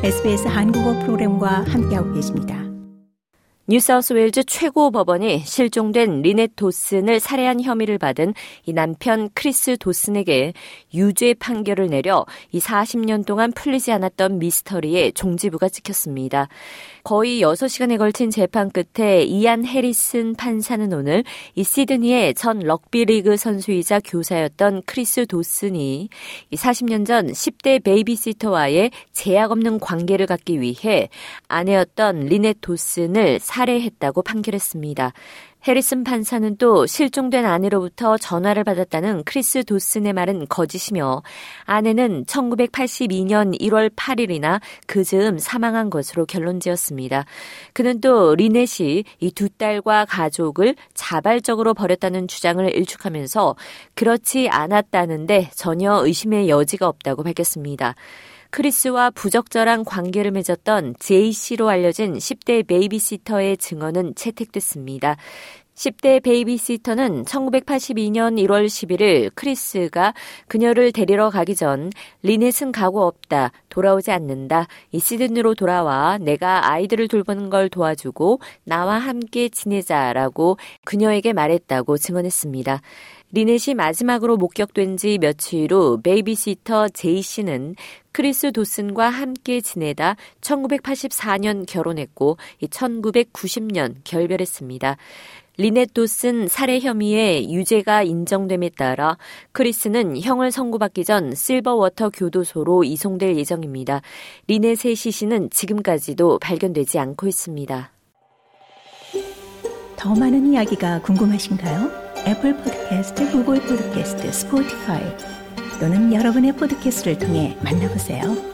SBS 한국어 프로그램과 함께하고 계십니다. 뉴사우스웨일즈 최고 법원이 실종된 리넷 도슨을 살해한 혐의를 받은 이 남편 크리스 도슨에게 유죄 판결을 내려 이 40년 동안 풀리지 않았던 미스터리에 종지부가 찍혔습니다. 거의 6시간에 걸친 재판 끝에 이안 해리슨 판사는 오늘 이 시드니의 전 럭비리그 선수이자 교사였던 크리스 도슨이 40년 전 10대 베이비시터와의 제약 없는 관계를 갖기 위해 아내였던 리넷 도슨을 살해했다고 판결했습니다. 해리슨 판사는 또 실종된 아내로부터 전화를 받았다는 크리스 도슨의 말은 거짓이며 아내는 1982년 1월 8일이나 그 즈음 사망한 것으로 결론지었습니다. 그는 또 리넷이 이 두 딸과 가족을 자발적으로 버렸다는 주장을 일축하면서 그렇지 않았다는데 전혀 의심의 여지가 없다고 밝혔습니다. 크리스와 부적절한 관계를 맺었던 J씨로 알려진 10대 베이비시터의 증언은 채택됐습니다. 10대 베이비시터는 1982년 1월 11일 크리스가 그녀를 데리러 가기 전 리넷은 가고 없다, 돌아오지 않는다, 이 시드니로 돌아와 내가 아이들을 돌보는 걸 도와주고 나와 함께 지내자라고 그녀에게 말했다고 증언했습니다. 리넷이 마지막으로 목격된 지 며칠 후 베이비시터 J씨는 크리스 도슨과 함께 지내다 1984년 결혼했고 1990년 결별했습니다. 리넷 도슨 살해 혐의의 유죄가 인정됨에 따라 크리스는 형을 선고받기 전 실버워터 교도소로 이송될 예정입니다. 리넷의 시신은 지금까지도 발견되지 않고 있습니다. 더 많은 이야기가 궁금하신가요? 애플 팟캐스트, 구글 팟캐스트, 스포티파이 또는 여러분의 팟캐스트를 통해 만나보세요.